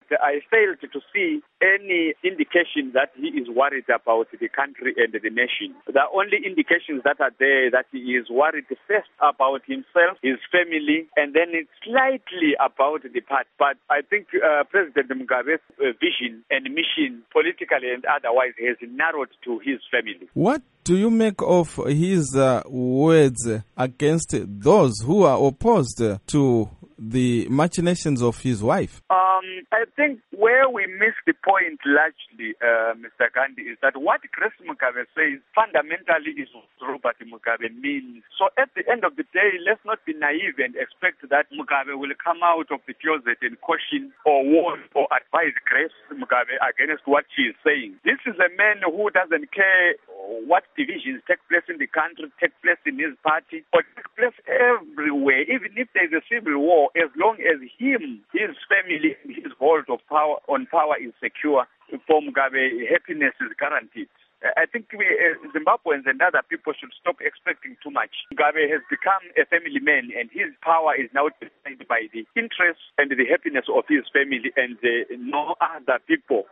I failed to see any indication that he is worried about the country and the nation. The only indications that are there that he is worried first about himself, his family, and then it's slightly about the party. But I think President Mugabe's vision and mission, politically and otherwise, has narrowed to his family. What do you make of his words against those who are opposed to the machinations of his wife? I think where we miss the point largely, Mr. Gandhi, is that what Grace Mugabe says fundamentally is what Robert Mugabe means. So at the end of the day, let's not be naive and expect that Mugabe will come out of the closet and caution or warn or advise Grace Mugabe against what she is saying. This is a man who doesn't care what divisions take place in the country, take place in his party, or take place everywhere. Even if there's a civil war, as long as him, his family, his hold of power is secure, for Mugabe, happiness is guaranteed. I think we, Zimbabweans and other people should stop expecting too much. Mugabe has become a family man, and his power is now defined by the interests and the happiness of his family and no other people.